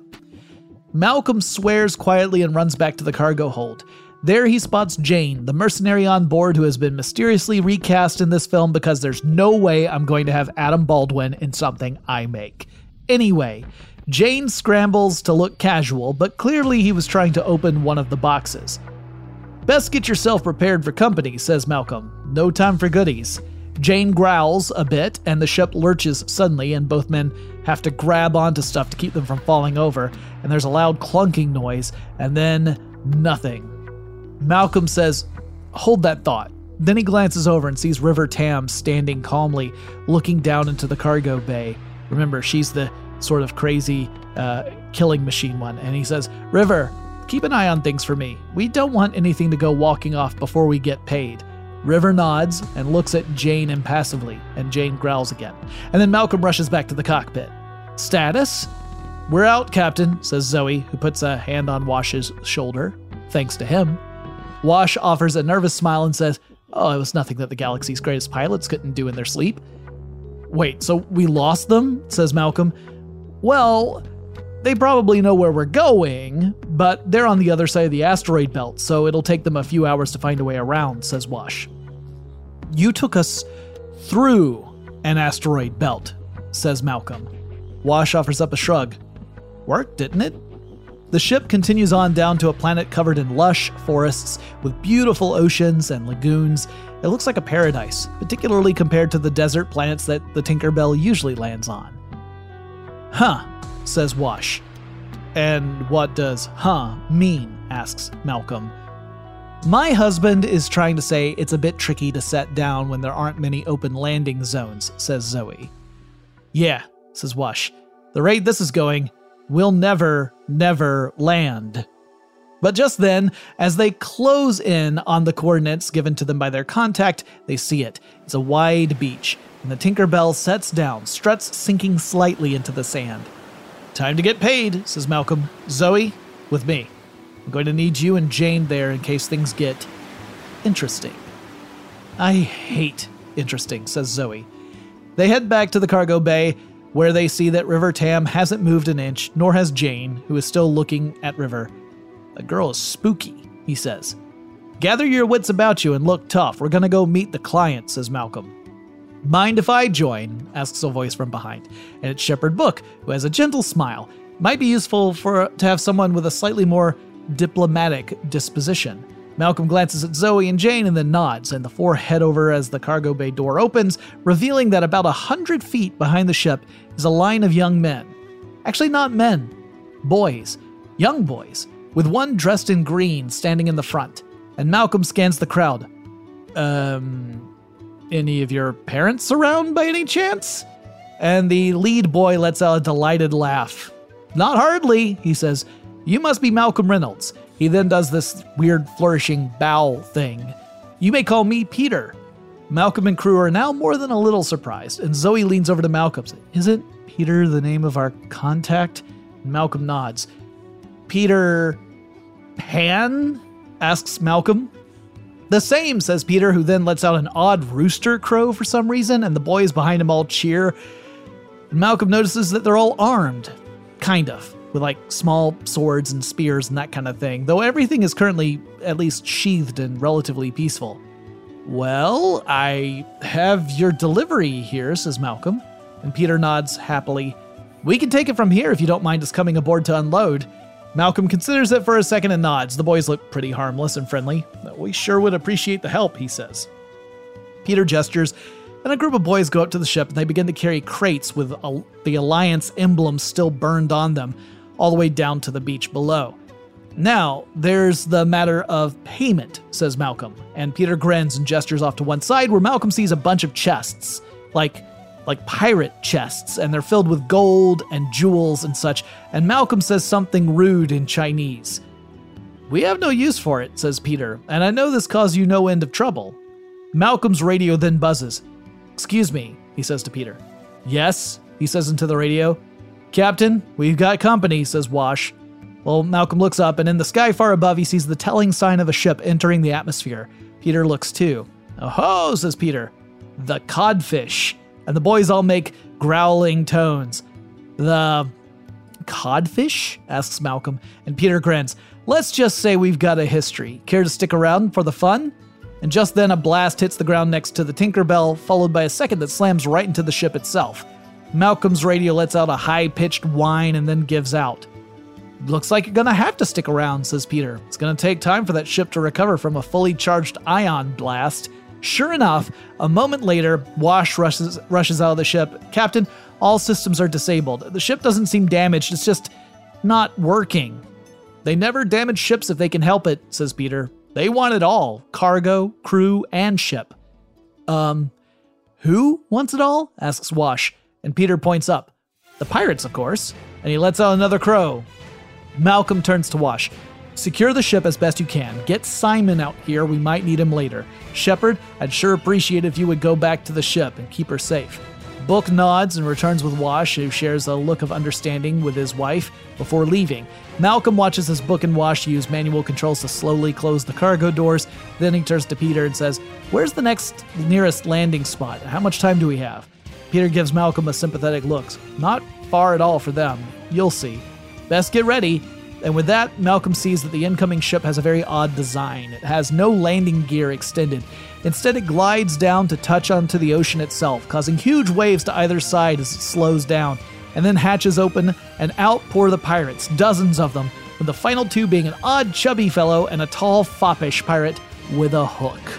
Malcolm swears quietly and runs back to the cargo hold. There he spots Jane, the mercenary on board who has been mysteriously recast in this film because there's no way I'm going to have Adam Baldwin in something I make. Anyway, Jane scrambles to look casual, but clearly he was trying to open one of the boxes. "Best get yourself prepared for company," says Malcolm. "No time for goodies." Jane growls a bit, and the ship lurches suddenly, and both men have to grab onto stuff to keep them from falling over, and there's a loud clunking noise, and then nothing. Malcolm says, "Hold that thought." Then he glances over and sees River Tam standing calmly, looking down into the cargo bay. Remember, she's the sort of crazy uh, killing machine one, and he says, "River, keep an eye on things for me. We don't want anything to go walking off before we get paid." River nods and looks at Jane impassively, and Jane growls again. And then Malcolm rushes back to the cockpit. "Status?" "We're out, Captain," says Zoe, who puts a hand on Wash's shoulder. Thanks to him. Wash offers a nervous smile and says, "Oh, it was nothing that the galaxy's greatest pilots couldn't do in their sleep." "Wait, so we lost them?" says Malcolm. "Well, they probably know where we're going, but they're on the other side of the asteroid belt, so it'll take them a few hours to find a way around," says Wash. "You took us through an asteroid belt," says Malcolm. Wash offers up a shrug. "Worked, didn't it?" The ship continues on down to a planet covered in lush forests with beautiful oceans and lagoons. It looks like a paradise, particularly compared to the desert planets that the Tinkerbell usually lands on. "Huh," says Wash. "And what does huh mean?" asks Malcolm. "My husband is trying to say it's a bit tricky to set down when there aren't many open landing zones," says Zoe. "Yeah," says Wash. "The rate this is going, we'll never, never land." But just then, as they close in on the coordinates given to them by their contact, they see it. It's a wide beach, and the Tinkerbell sets down, struts sinking slightly into the sand. "Time to get paid," says Malcolm. "Zoe, with me. I'm going to need you and Jane there in case things get interesting." "I hate interesting," says Zoe. They head back to the cargo bay, where they see that River Tam hasn't moved an inch, nor has Jane, who is still looking at River. "The girl is spooky," he says. "Gather your wits about you and look tough. We're gonna go meet the client," says Malcolm. "Mind if I join?" asks a voice from behind, and it's Shepherd Book, who has a gentle smile. Might be useful for to have someone with a slightly more diplomatic disposition. Malcolm glances at Zoe and Jane and then nods, and the four head over as the cargo bay door opens, revealing that about a hundred feet behind the ship is a line of young men. Actually, not men. Boys. Young boys, with one dressed in green standing in the front. And Malcolm scans the crowd. Um, any of your parents around by any chance?" And the lead boy lets out a delighted laugh. "Not hardly," he says. You must be Malcolm Reynolds. He then does this weird flourishing bow thing. You may call me Peter. Malcolm and crew are now more than a little surprised, and Zoe leans over to Malcolm. Isn't Peter the name of our contact? And Malcolm nods. Peter Pan? Asks Malcolm. The same, says Peter, who then lets out an odd rooster crow for some reason, and the boys behind him all cheer. And Malcolm notices that they're all armed. Kind of. With like small swords and spears and that kind of thing, though everything is currently at least sheathed and relatively peaceful. Well, I have your delivery here, says Malcolm, and Peter nods happily. We can take it from here if you don't mind us coming aboard to unload. Malcolm considers it for a second and nods. The boys look pretty harmless and friendly. We sure would appreciate the help, he says. Peter gestures, and a group of boys go up to the ship and they begin to carry crates with a, the Alliance emblem still burned on them, all the way down to the beach below. Now, there's the matter of payment, says Malcolm, and Peter grins and gestures off to one side where Malcolm sees a bunch of chests, like like pirate chests, and they're filled with gold and jewels and such, and Malcolm says something rude in Chinese. We have no use for it, says Peter, and I know this caused you no end of trouble. Malcolm's radio then buzzes. Excuse me, he says to Peter. Yes, he says into the radio. Captain, we've got company, says Wash. Well, Malcolm looks up, and in the sky far above, he sees the telling sign of a ship entering the atmosphere. Peter looks too. Oh-ho, says Peter. The codfish. And the boys all make growling tones. The codfish? Asks Malcolm, and Peter grins. Let's just say we've got a history. Care to stick around for the fun? And just then a blast hits the ground next to the Tinkerbell, followed by a second that slams right into the ship itself. Malcolm's radio lets out a high-pitched whine and then gives out. Looks like you're gonna have to stick around, says Peter. It's gonna take time for that ship to recover from a fully charged ion blast. Sure enough, a moment later, Wash rushes, rushes out of the ship. Captain, all systems are disabled. The ship doesn't seem damaged, it's just not working. They never damage ships if they can help it, says Peter. They want it all, cargo, crew, and ship. Um, who wants it all? Asks Wash. And Peter points up. The pirates, of course. And he lets out another crow. Malcolm turns to Wash. Secure the ship as best you can. Get Simon out here. We might need him later. Shepard, I'd sure appreciate if you would go back to the ship and keep her safe. Book nods and returns with Wash, who shares a look of understanding with his wife before leaving. Malcolm watches as Book and Wash use manual controls to slowly close the cargo doors. Then he turns to Peter and says, Where's the next nearest landing spot? How much time do we have? Peter gives Malcolm a sympathetic look. Not far at all for them. You'll see. Best get ready. And with that, Malcolm sees that the incoming ship has a very odd design. It has no landing gear extended. Instead, it glides down to touch onto the ocean itself, causing huge waves to either side as it slows down, and then hatches open, and out pour the pirates, dozens of them, with the final two being an odd chubby fellow and a tall foppish pirate with a hook.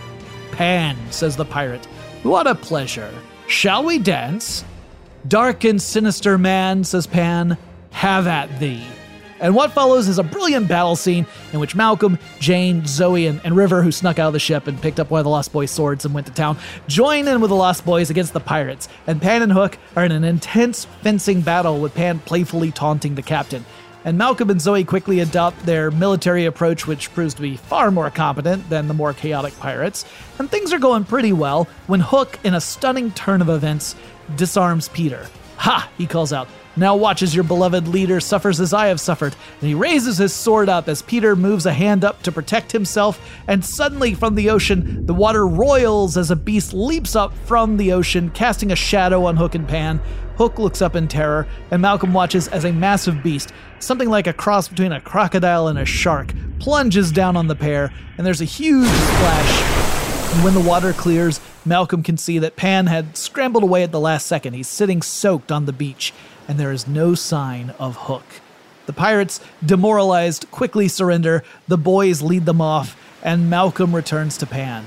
Pan, says the pirate, what a pleasure. Shall we dance? Dark and sinister man, says Pan, have at thee. And what follows is a brilliant battle scene in which Malcolm, Jane, Zoe, and, and River, who snuck out of the ship and picked up one of the Lost Boys' swords and went to town, join in with the Lost Boys against the pirates, and Pan and Hook are in an intense fencing battle with Pan playfully taunting the captain. And Malcolm and Zoe quickly adopt their military approach, which proves to be far more competent than the more chaotic pirates. And things are going pretty well when Hook, in a stunning turn of events, disarms Peter. Ha! He calls out. Now watch as your beloved leader suffers as I have suffered. And he raises his sword up as Peter moves a hand up to protect himself, and suddenly from the ocean, the water roils as a beast leaps up from the ocean, casting a shadow on Hook and Pan. Hook looks up in terror, and Malcolm watches as a massive beast, something like a cross between a crocodile and a shark, plunges down on the pair, and there's a huge splash. And when the water clears, Malcolm can see that Pan had scrambled away at the last second. He's sitting soaked on the beach, and there is no sign of Hook. The pirates, demoralized, quickly surrender, the boys lead them off, and Malcolm returns to Pan.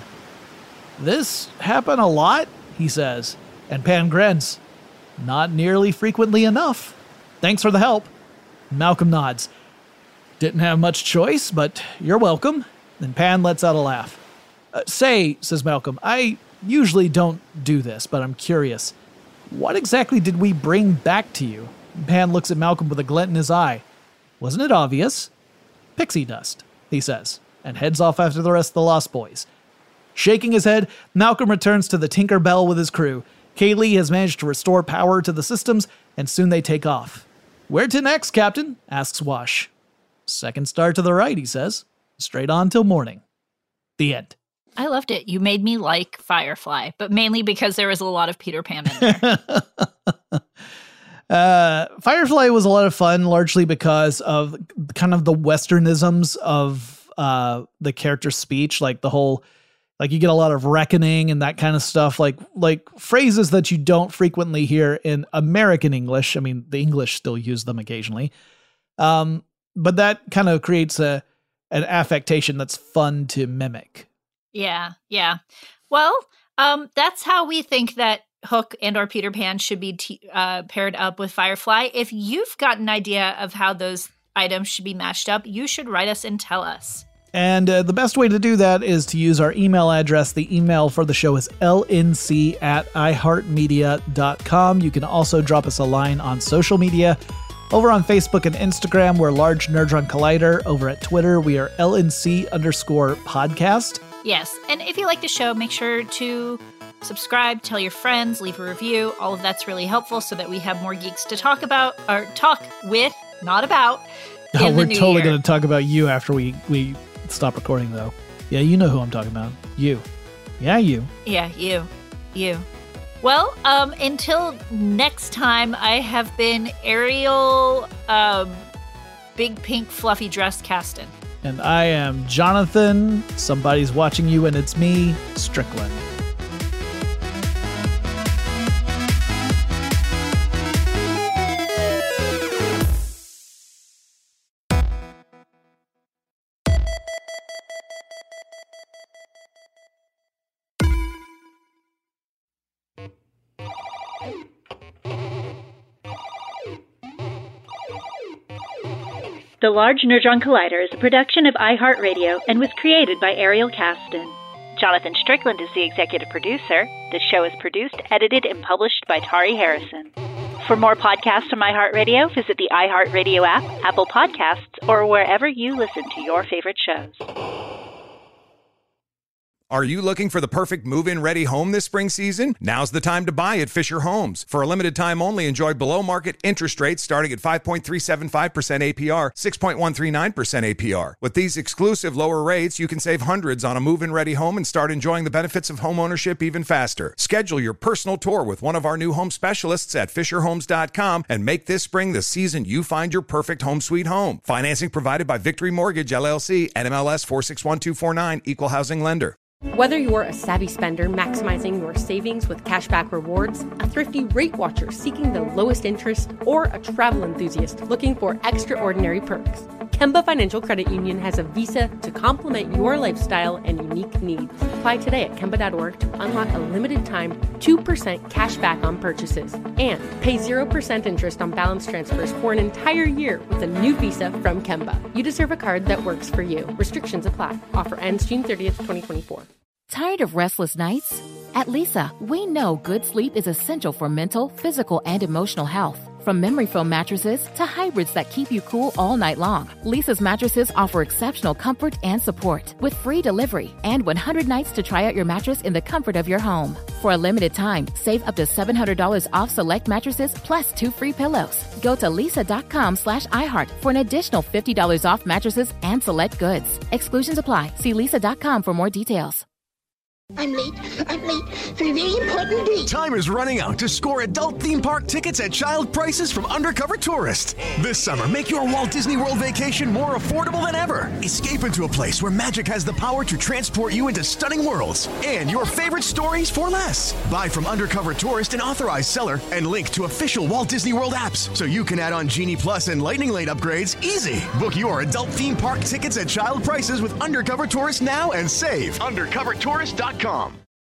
This happen a lot, he says, and Pan grins. Not nearly frequently enough. Thanks for the help. Malcolm nods. Didn't have much choice, but you're welcome. Then Pan lets out a laugh. Uh, say, says Malcolm, I usually don't do this, but I'm curious. What exactly did we bring back to you? Pan looks at Malcolm with a glint in his eye. Wasn't it obvious? Pixie dust, he says, and heads off after the rest of the Lost Boys. Shaking his head, Malcolm returns to the Tinker Bell with his crew. Kaylee has managed to restore power to the systems, and soon they take off. Where to next, Captain? Asks Wash. Second star to the right, he says. Straight on till morning. The end. I loved it. You made me like Firefly, but mainly because there was a lot of Peter Pan in there. uh, Firefly was a lot of fun, largely because of kind of the Westernisms of uh, the character's speech, like the whole, like you get a lot of reckoning and that kind of stuff, like like phrases that you don't frequently hear in American English. I mean, the English still use them occasionally, um, but that kind of creates a an affectation that's fun to mimic. Yeah, yeah. Well, um, that's how we think that Hook and or Peter Pan should be t- uh, paired up with Firefly. If you've got an idea of how those items should be matched up, you should write us and tell us. And uh, the best way to do that is to use our email address. The email for the show is L N C at i heart media dot com. You can also drop us a line on social media. Over on Facebook and Instagram, we're Large Nerdron Collider. Over at Twitter, we are L N C underscore podcast. Yes, and if you like the show, make sure to subscribe, tell your friends, leave a review. All of that's really helpful so that we have more geeks to talk about, or talk with, not about, in Oh, the we're new totally year. going to talk about you after we, we stop recording, though. Yeah, you know who I'm talking about. You. Yeah, you. Yeah, you. You. Well, um, until next time, I have been Ariel, um, Big Pink Fluffy Dress Caston. And I am Jonathan. Somebody's watching you, and it's me, Strickland. The Large Nerdron Collider is a production of iHeartRadio and was created by Ariel Caston. Jonathan Strickland is the executive producer. The show is produced, edited, and published by Tari Harrison. For more podcasts from iHeartRadio, visit the iHeartRadio app, Apple Podcasts, or wherever you listen to your favorite shows. Are you looking for the perfect move-in ready home this spring season? Now's the time to buy at Fisher Homes. For a limited time only, enjoy below-market interest rates starting at five point three seven five percent A P R, six point one three nine percent A P R. With these exclusive lower rates, you can save hundreds on a move-in ready home and start enjoying the benefits of homeownership even faster. Schedule your personal tour with one of our new home specialists at fisher homes dot com and make this spring the season you find your perfect home sweet home. Financing provided by Victory Mortgage, L L C, N M L S four six one two four nine, Equal Housing Lender. Whether you're a savvy spender maximizing your savings with cashback rewards, a thrifty rate watcher seeking the lowest interest, or a travel enthusiast looking for extraordinary perks, Kemba Financial Credit Union has a visa to complement your lifestyle and unique needs. Apply today at kemba dot org to unlock a limited time two percent cash back on purchases and pay zero percent interest on balance transfers for an entire year with a new visa from Kemba. You deserve a card that works for you. Restrictions apply. Offer ends June thirtieth, twenty twenty-four. Tired of restless nights? At Leesa, we know good sleep is essential for mental, physical, and emotional health. From memory foam mattresses to hybrids that keep you cool all night long, Leesa's mattresses offer exceptional comfort and support with free delivery and one hundred nights to try out your mattress in the comfort of your home. For a limited time, save up to seven hundred dollars off select mattresses plus two free pillows. Go to leesa.com slash iHeart for an additional fifty dollars off mattresses and select goods. Exclusions apply. See leesa dot com for more details. I'm late. I'm late for a very important date. Time is running out to score adult theme park tickets at child prices from Undercover Tourist. This summer, make your Walt Disney World vacation more affordable than ever. Escape into a place where magic has the power to transport you into stunning worlds and your favorite stories for less. Buy from Undercover Tourist, an authorized seller, and link to official Walt Disney World apps so you can add on Genie Plus and Lightning Lane upgrades easy. Book your adult theme park tickets at child prices with Undercover Tourist now and save. undercover tourist dot com.